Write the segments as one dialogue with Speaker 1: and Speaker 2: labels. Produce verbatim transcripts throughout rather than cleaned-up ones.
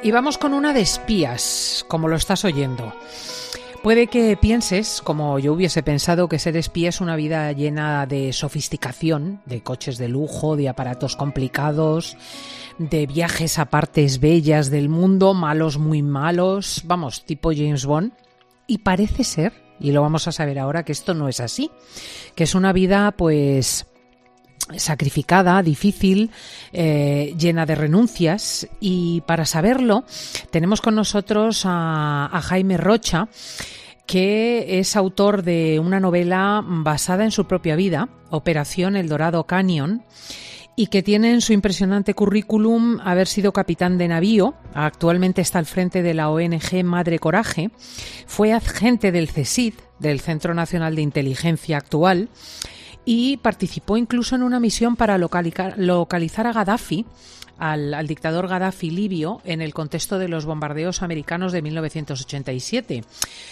Speaker 1: Y vamos con una de espías, como lo estás oyendo. Puede que pienses, como yo hubiese pensado, que ser espía es una vida llena de sofisticación, de coches de lujo, de aparatos complicados, de viajes a partes bellas del mundo, malos muy malos, vamos, tipo James Bond. Y parece ser, y lo vamos a saber ahora, que esto no es así, que es una vida, pues, sacrificada, difícil, eh, llena de renuncias. Y para saberlo tenemos con nosotros a, a Jaime Rocha, que es autor de una novela basada en su propia vida, Operación El Dorado Canyon, y que tiene en su impresionante currículum haber sido capitán de navío. Actualmente está al frente de la O N G Madre Coraje, fue agente del C S I D, del Centro Nacional de Inteligencia actual, y participó incluso en una misión para localizar, localizar a Gaddafi, al, al dictador Gaddafi libio, en el contexto de los bombardeos americanos de mil novecientos ochenta y siete.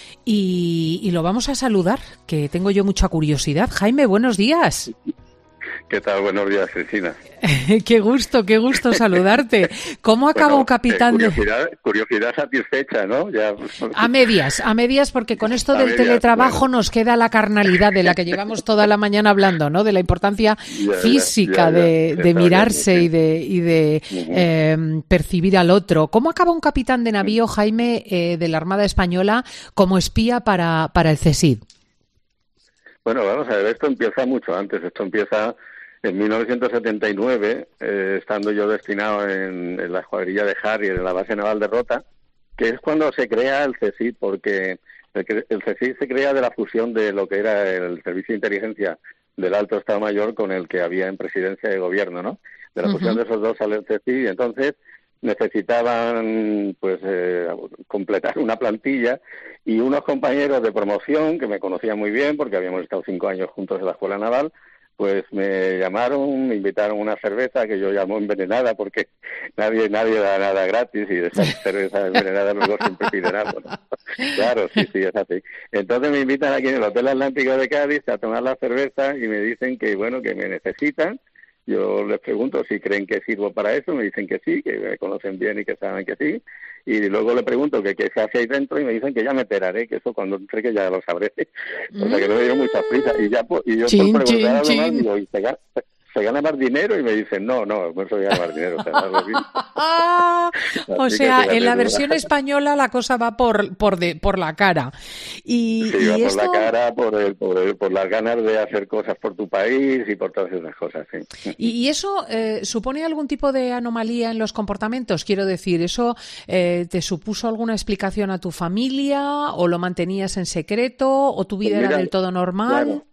Speaker 1: Y, y lo vamos a saludar, que tengo yo mucha curiosidad. Jaime, buenos días.
Speaker 2: ¿Qué tal? Buenos días, Cristina.
Speaker 1: Qué gusto, qué gusto saludarte. ¿Cómo acaba un capitán
Speaker 2: eh,
Speaker 1: de...?
Speaker 2: Curiosidad, curiosidad satisfecha, ¿no? Ya...
Speaker 1: A medias, a medias, porque con esto
Speaker 2: A
Speaker 1: del
Speaker 2: medias,
Speaker 1: teletrabajo
Speaker 2: bueno.
Speaker 1: nos queda la carnalidad de la que llevamos toda la mañana hablando, ¿no? De la importancia
Speaker 2: Ya,
Speaker 1: física
Speaker 2: ya, ya, ya.
Speaker 1: de, de
Speaker 2: Está
Speaker 1: mirarse
Speaker 2: bien,
Speaker 1: y de, y de
Speaker 2: Ujú.
Speaker 1: eh, percibir al otro. ¿Cómo acaba un capitán de navío, Jaime, eh, de la Armada Española como espía para, para el C S I D?
Speaker 2: Bueno, vamos a ver, esto empieza mucho antes. Esto empieza en mil novecientos setenta y nueve, eh, estando yo destinado en, en la escuadrilla de Harrier, en la base naval de Rota, que es cuando se crea el C S I D, porque el, que- el C S I D se crea de la fusión de lo que era el Servicio de Inteligencia del Alto Estado Mayor con el que había en presidencia de gobierno, ¿no? De la fusión
Speaker 1: Ujú.
Speaker 2: de esos dos sale el C S I D, y entonces necesitaban pues eh, completar una plantilla, y unos compañeros de promoción que me conocían muy bien porque habíamos estado cinco años juntos en la Escuela Naval, pues me llamaron, me invitaron a una cerveza que yo llamo envenenada, porque nadie nadie da nada gratis, y de esa cerveza envenenada luego siempre piden algo, ¿no? Claro, sí, sí, es así. Entonces me invitan aquí en el Hotel Atlántico de Cádiz a tomar la cerveza y me dicen que, bueno, que me necesitan. Yo les pregunto si creen que sirvo para eso, me dicen que sí, que me conocen bien y que saben que sí, y luego le pregunto que qué se hace ahí dentro y me dicen que ya me enteraré, que eso cuando entre que ya lo sabré. O sea que no me dio mucha prisa, y ya por- y yo por
Speaker 1: Chin,
Speaker 2: preguntar
Speaker 1: chin,
Speaker 2: algo más
Speaker 1: chin.
Speaker 2: digo, ¿y se gana, se gana más dinero? Y me dicen, no, no, no se gana más dinero, o sea, algo así.
Speaker 1: O
Speaker 2: Así que
Speaker 1: sea,
Speaker 2: fíjate
Speaker 1: en la
Speaker 2: tú.
Speaker 1: versión española la cosa va por por de, por la cara. Y,
Speaker 2: Sí, va
Speaker 1: y
Speaker 2: por la
Speaker 1: esto
Speaker 2: cara, por, el, por, el- por las ganas de hacer cosas por tu país y por todas esas cosas, sí.
Speaker 1: y, y eso eh, supone algún tipo de anomalía en los comportamientos. Quiero decir, ¿eso eh, te supuso alguna explicación a tu familia o lo mantenías en secreto o tu
Speaker 2: Pues
Speaker 1: vida era
Speaker 2: mira,
Speaker 1: del todo normal?
Speaker 2: claro.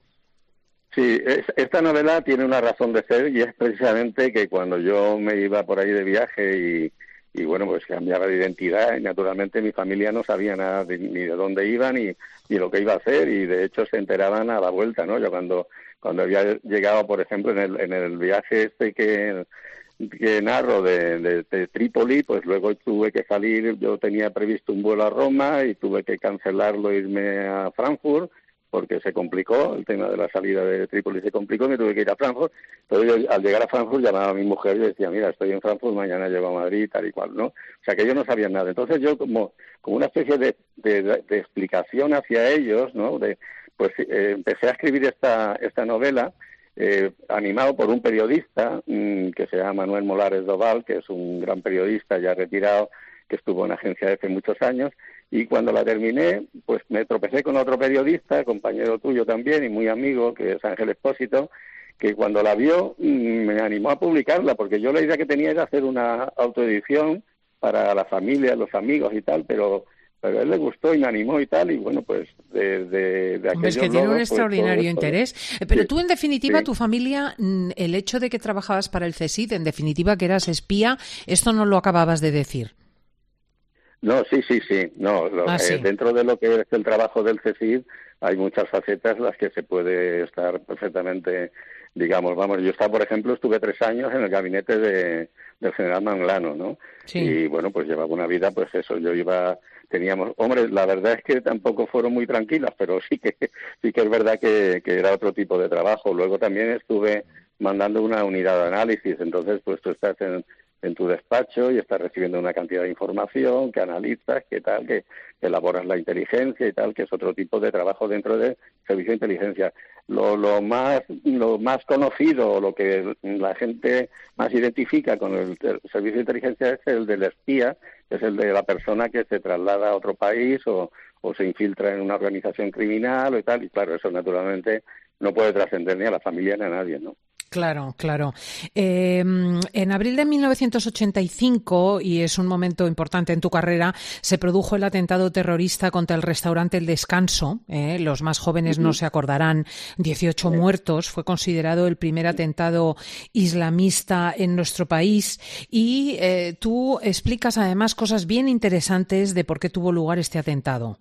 Speaker 2: Sí, es- esta novela tiene una razón de ser, y es precisamente que cuando yo me iba por ahí de viaje y, y bueno, pues cambiaba de identidad, y naturalmente mi familia no sabía nada de- ni de dónde iba ni, ni lo que iba a hacer, y de hecho se enteraban a la vuelta, ¿no? Yo cuando cuando había llegado, por ejemplo, en el, en el viaje este que, que narro de, de, de Trípoli, pues luego tuve que salir, yo tenía previsto un vuelo a Roma y tuve que cancelarlo e irme a Frankfurt, porque se complicó, el tema de la salida de Trípoli se complicó y me tuve que ir a Frankfurt. Entonces yo, al llegar a Frankfurt, llamaba a mi mujer y decía, mira, estoy en Frankfurt, mañana llego a Madrid, tal y cual, ¿no? O sea, que ellos no sabían nada. Entonces yo, como, como una especie de, de, de explicación hacia ellos, ¿no? De, pues eh, empecé a escribir esta, esta novela, eh, animado por un periodista mmm, que se llama Manuel Molares Doval, que es un gran periodista ya retirado, que estuvo en Agencia Efe muchos años. Y cuando la terminé, pues me tropecé con otro periodista, compañero tuyo también y muy amigo, que es Ángel Expósito, que cuando la vio mm, me animó a publicarla, porque yo la idea que tenía era hacer una autoedición para la familia, los amigos y tal, pero, pero a él le gustó y me animó y tal, y bueno, pues de, de, de
Speaker 1: Hombre, es
Speaker 2: aquellos
Speaker 1: que tiene un
Speaker 2: lodos, pues todo
Speaker 1: extraordinario
Speaker 2: esto.
Speaker 1: interés. Eh, Pero
Speaker 2: Sí,
Speaker 1: tú, en definitiva,
Speaker 2: sí.
Speaker 1: tu familia, mm, el hecho de que trabajabas para el C S I D, en definitiva, que eras espía, esto no lo acababas de decir.
Speaker 2: No, sí, sí, sí. No, lo-
Speaker 1: Ah,
Speaker 2: eh,
Speaker 1: sí.
Speaker 2: dentro de lo que es el trabajo del C S I D hay muchas facetas las que se puede estar perfectamente, digamos, vamos, yo estaba, por ejemplo, estuve tres años en el gabinete de, del general Manglano, ¿no?
Speaker 1: Sí.
Speaker 2: Y bueno, pues llevaba una vida, pues eso, yo iba, teníamos, hombre, la verdad es que tampoco fueron muy tranquilas, pero sí que sí que es verdad que, que era otro tipo de trabajo. Luego también estuve mandando una unidad de análisis, entonces pues tú estás en en tu despacho y estás recibiendo una cantidad de información que analizas, que tal, que elaboras la inteligencia y tal, que es otro tipo de trabajo dentro del servicio de inteligencia. Lo, lo más lo más conocido, lo que la gente más identifica con el, el servicio de inteligencia es el del espía, es el de la persona que se traslada a otro país o, o se infiltra en una organización criminal o y tal, y claro, eso naturalmente no puede trascender ni a la familia ni a nadie, ¿no?
Speaker 1: Claro, claro. Eh, en abril de mil novecientos ochenta y cinco, y es un momento importante en tu carrera, se produjo el atentado terrorista contra el restaurante El Descanso. Eh, los más jóvenes no se acordarán, dieciocho muertos. Fue considerado el primer atentado islamista en nuestro país. Y eh, tú explicas además cosas bien interesantes de por qué tuvo lugar este atentado.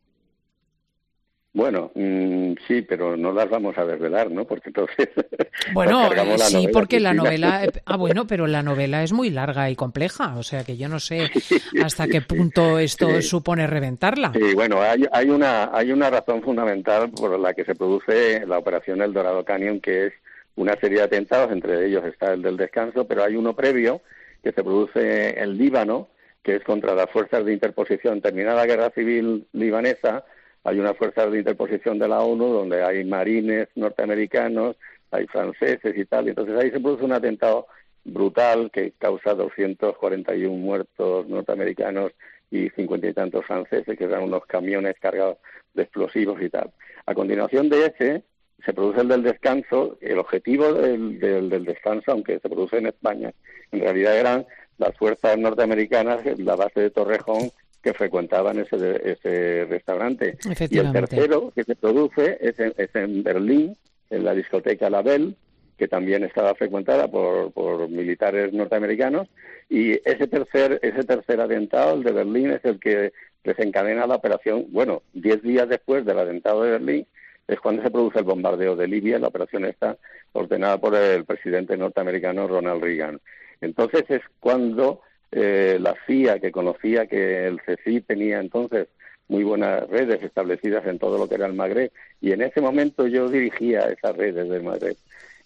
Speaker 2: Bueno, mmm, sí, pero no las vamos a desvelar, ¿no? Porque entonces...
Speaker 1: Bueno, eh, sí, novela, porque Cristina. La novela... Ah, bueno, pero la novela es muy larga y compleja, o sea que yo no sé hasta qué punto esto sí. supone reventarla.
Speaker 2: Sí, bueno, hay, hay, una, hay una razón fundamental por la que se produce la operación El Dorado Canyon, que es una serie de atentados, entre ellos está el del Descanso, pero hay uno previo que se produce en Líbano, que es contra las fuerzas de interposición. Terminada la guerra civil libanesa, hay unas fuerzas de interposición de la ONU donde hay marines norteamericanos, hay franceses y tal, y entonces ahí se produce un atentado brutal que causa doscientos cuarenta y uno muertos norteamericanos y cincuenta y tantos franceses, que eran unos camiones cargados de explosivos y tal. A continuación de ese se produce el del Descanso. El objetivo del, del, del Descanso, aunque se produce en España, en realidad eran las fuerzas norteamericanas, la base de Torrejón, que frecuentaban ese, ese restaurante. Y el tercero que se produce es en, es en Berlín, en la discoteca La Belle, que también estaba frecuentada por, por militares norteamericanos, y ese tercer ese tercer atentado, el de Berlín, es el que desencadena la operación. Bueno, diez días después del atentado de Berlín es cuando se produce el bombardeo de Libia, la operación está ordenada por el presidente norteamericano Ronald Reagan. Entonces es cuando Eh, la C I A, que conocía que el C S I tenía entonces muy buenas redes establecidas en todo lo que era el Magreb, y en ese momento yo dirigía esas redes del Magreb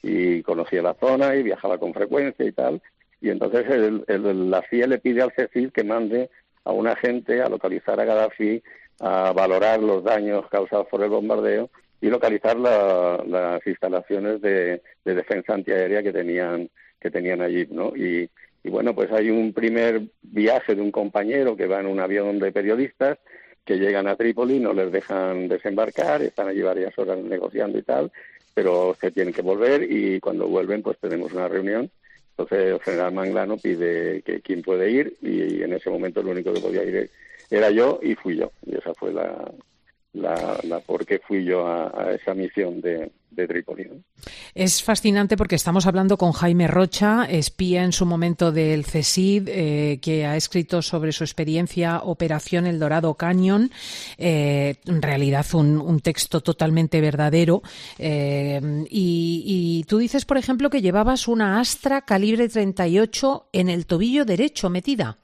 Speaker 2: y conocía la zona y viajaba con frecuencia y tal, y entonces el, el, la C I A le pide al C S I que mande a un agente a localizar a Gaddafi, a valorar los daños causados por el bombardeo y localizar la, las instalaciones de, de defensa antiaérea que tenían que tenían allí, ¿no? Y Y bueno, pues hay un primer viaje de un compañero que va en un avión de periodistas que llegan a Trípoli, no les dejan desembarcar, están allí varias horas negociando y tal, pero se tienen que volver y cuando vuelven pues tenemos una reunión. Entonces el general Manglano pide que quién puede ir y en ese momento el único que podía ir era yo y fui yo. Y esa fue la... La, la por qué fui yo a, a esa misión de, de Trípoli, ¿no?
Speaker 1: Es fascinante porque estamos hablando con Jaime Rocha, espía en su momento del C S I D, eh, que ha escrito sobre su experiencia Operación El Dorado Canyon, eh, en realidad un, un texto totalmente verdadero, eh, y, y tú dices, por ejemplo, que llevabas una Astra calibre treinta y ocho en el tobillo derecho metida.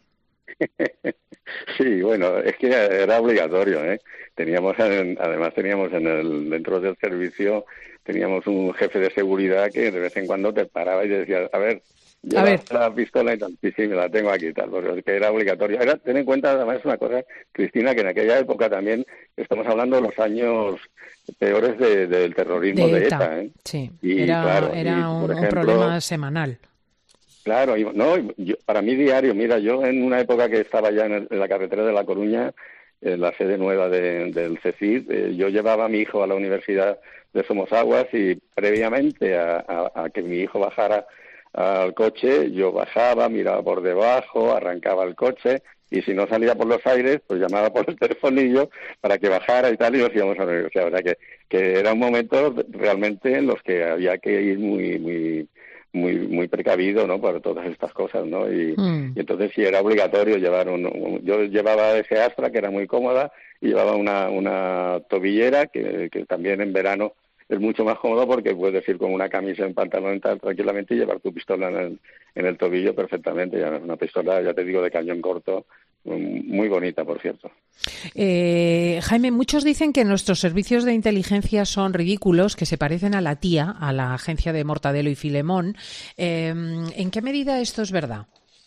Speaker 2: Sí, bueno, es que era obligatorio, ¿eh? Teníamos, en, además teníamos en el dentro del servicio teníamos un jefe de seguridad que de vez en cuando te paraba y te decía, a ver, lleva la pistola y tal, sí, sí, me la tengo aquí y tal, porque era obligatorio. Era, ten en cuenta además una cosa, Cristina, que en aquella época también estamos hablando de los años peores de, del terrorismo de, de ETA, ETA, ¿eh?
Speaker 1: Sí, y, era, claro, era y, un, ejemplo, un problema semanal.
Speaker 2: Claro, y, no, yo, para mí diario, mira, yo en una época que estaba ya en, el, en la carretera de La Coruña, en la sede nueva de, del C S I D, eh, yo llevaba a mi hijo a la Universidad de Somosaguas y previamente a, a, a que mi hijo bajara al coche, yo bajaba, miraba por debajo, arrancaba el coche y si no salía por los aires, pues llamaba por el telefonillo para que bajara y tal y nos íbamos a la universidad. O sea, que, que era un momento realmente en los que había que ir muy... muy muy muy precavido, ¿no? Para todas estas cosas, ¿no? Y, mm. y entonces sí era obligatorio llevar un, un... Yo llevaba ese Astra, que era muy cómoda, y llevaba una una tobillera, que, que también en verano es mucho más cómodo porque puedes ir con una camisa en pantalón tal, tranquilamente y llevar tu pistola en el, en el tobillo perfectamente. Ya una pistola, ya te digo, de cañón corto, muy bonita, por cierto.
Speaker 1: Eh, Jaime, muchos dicen que nuestros servicios de inteligencia son ridículos, que se parecen a la tía, a la agencia de Mortadelo y Filemón. Eh, ¿En qué medida esto es verdad?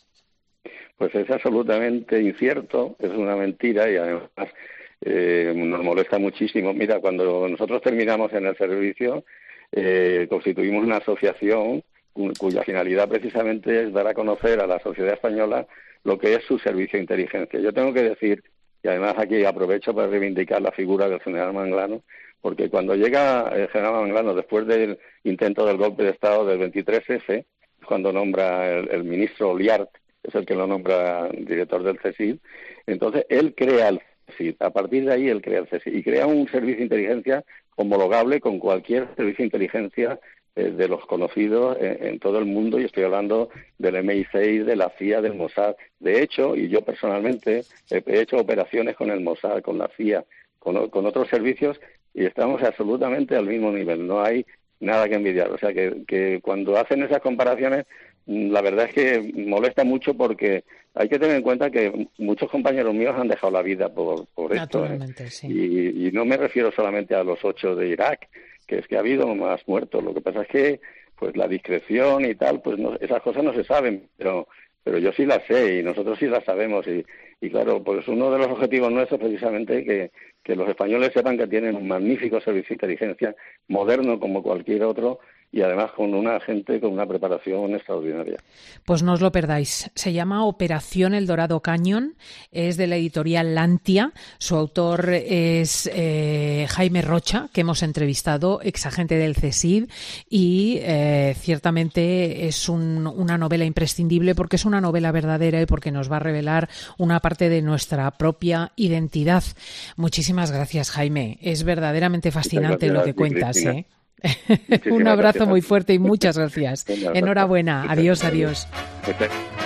Speaker 2: pues es absolutamente incierto, es una mentira y además eh, nos molesta muchísimo. Mira, cuando nosotros terminamos en el servicio, eh, constituimos una asociación cuya finalidad precisamente es dar a conocer a la sociedad española lo que es su servicio de inteligencia. Yo tengo que decir, y además aquí aprovecho para reivindicar la figura del general Manglano, porque cuando llega el general Manglano después del intento del golpe de Estado del veintitrés efe, cuando nombra el, el ministro Oliart, es el que lo nombra director del C S I D, entonces él crea el C S I D, a partir de ahí él crea el C S I D y crea un servicio de inteligencia homologable con cualquier servicio de inteligencia eh, de los conocidos en, en todo el mundo, y estoy hablando del eme i seis, de la C I A, del Mossad. De hecho, y yo personalmente he, he hecho operaciones con el Mossad, con la C I A, con, con otros servicios, y estamos absolutamente al mismo nivel, no hay nada que envidiar. O sea que, que cuando hacen esas comparaciones, la verdad es que molesta mucho, porque hay que tener en cuenta que muchos compañeros míos han dejado la vida por, por esto.
Speaker 1: Naturalmente, ¿eh? Sí.
Speaker 2: Y, y no me refiero solamente a los ocho de Irak, que es que ha habido más muertos. Lo que pasa es que pues la discreción y tal, pues no, esas cosas no se saben, pero pero yo sí las sé y nosotros sí las sabemos. Y, y claro, pues uno de los objetivos nuestros es precisamente que, que los españoles sepan que tienen un magnífico servicio de inteligencia, moderno como cualquier otro, y además con una gente con una preparación extraordinaria.
Speaker 1: Pues no os lo perdáis. Se llama Operación El Dorado Canyon, es de la editorial Lantia. Su autor es eh, Jaime Rocha, que hemos entrevistado, exagente del C S I D, y eh, ciertamente es un, una novela imprescindible, porque es una novela verdadera y porque nos va a revelar una parte de nuestra propia identidad. Muchísimas gracias, Jaime. Es verdaderamente fascinante lo que cuentas, ¿eh? Un abrazo muy fuerte y muchas gracias. Enhorabuena. Adiós, adiós.